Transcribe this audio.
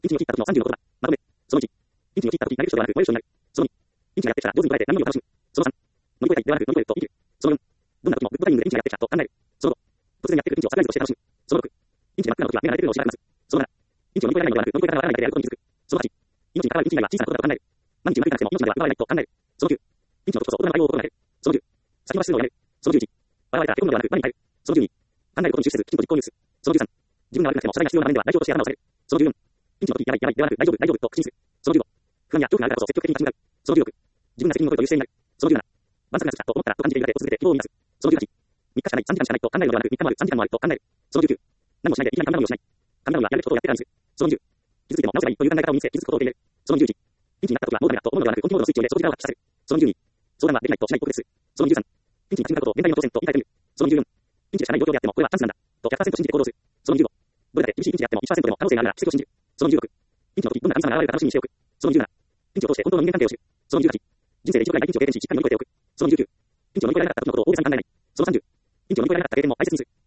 ンチを切った時の30の言葉。まとめ。その1。ピンチを切った時、投げる人ではなく、燃える人になる。その2。ピンチがやってきたら上手に捉えて何よりを楽しむ。その3。乗り越えたいではなく乗り越えると生きる。その4。どんな時もグッドタイミングでピンチがやってきたと考える。その5。突然やってくるピンチをサプライズとして楽しむ。その6。ピンチが真っ暗な時は目が慣れてくるのを知らせます。その7。ピンチを乗り越えられないのではなく乗り越え方がわからないでやることに気づく。その8。命に関わるピンチ以外は小さなことだと考える。万一うまくいかなくても命までは奪われないと考える。その9。ピンチの時こそ大人の対応を心がける。その10。先延ばしするのをやめる。その11。現れたら手込むのではなく何に変える。その12。考えることに終始せずきちんと実行に移す。その13。自分が悪くなくても謝罪が必要な場面では代表として頭を下げる。その14。ピンチの時やばいやばいではなく大丈夫大丈夫と口にする。その15。不安や恐怖があるからこそ積極的に立ち向かう。その16。自分が責任を取るという姿勢になる。その17。万策が尽きたと思ったらと感じているだけを続けて希望を見出す。その18。3日しかない3時間しかないと考えるのではなく3日もある3時間もあると考える。その19。何もしないでいきなり神頼みをしない。神頼みはやるべきことをやってからにする。その20。傷ついても直せばいいという考え方を身につけ気づくことを受け入れる。その21。ピンチになった時はもうダメだと思うのではなく本気モードのスイッチを入れその力を発揮させる。その22。相談はできないとしないことです。その23。ピンチに立ち向かうことを全体の当然と言い換えてみる。その24。ピンチでしかない状況であってもこれはチャンスなんだと 100% 信じて行動する。その25。どれだけ厳しいピンチであっても 1% でも可能性があるなら奇跡を信じる。その26。ピンチの時どんな神様が現れるか楽しみにしておく。その27。ピンチを通して本当の人間関係を知る。その28。人生で一度くらいピンチを経験ししっかり乗り越えておく。その29。ピンチを乗り越えられなかった時のことを大げさに考えない。その30。ピンチを乗り越えられなかった経験も大切にする。